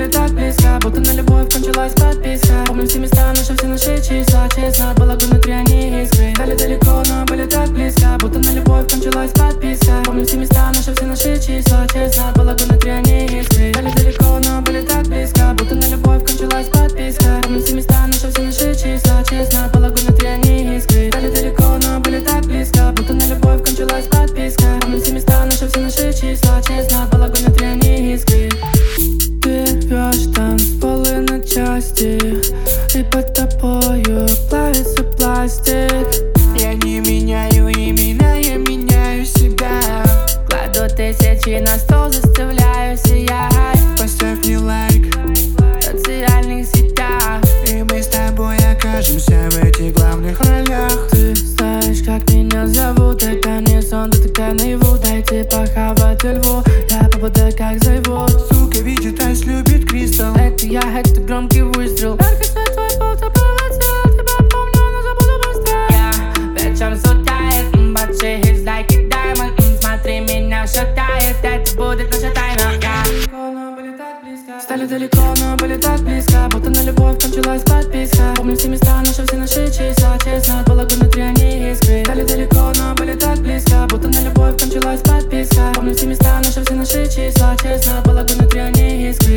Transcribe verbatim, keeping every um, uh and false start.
были так близко, будто на любовь кончилась подписка. Помню все места, наши все наши числа. Честно, было внутри они искры. Стали далеко, но были так близко, будто на любовь кончилась подписка. Помню все места, наши все наши числа. Честно, было внутри они искры. Стали далеко, но были так близко, будто на любовь кончилась подписка. Помню все места, наши все наши числа. Честно, было внутри они искры. Стали далеко, но были так близко, будто на любовь кончилась подписка. Помню все места, наши все наши числа. Честно, было внутри они искры. Ты рвешь танцполы на части, и под тобою плавится пластик. Я не меняю имена, я меняю себя. Кладу тысячи на стол, заставляю сиять. Поставь мне лайк в социальных сетях, и мы с тобой окажемся в этих главных ролях. Ты знаешь, как меня зовут, это не сон, ты такая наяву. Дайте похавать льву, я попаду как зовут. Сука видит, айс любит кристалл. Это я, это громкий выстрел. Яркий свет твой пол, ты провоцил. Тебя помню, но забуду быстро. Я вечер сутает, большие hits like a diamond. М, Смотри, меня шатает, это будет наша тайна. Я далеко, но были так близко. Стали далеко, но были так близко, будто на любовь кончилась подписка. Помню все места, наши все наши числа. Честно, было внутри они искры. Стали далеко, но были так близко, будто на любовь кончилась подписка. Помню все места, наши все наши числа. Честно, было внутри они искры.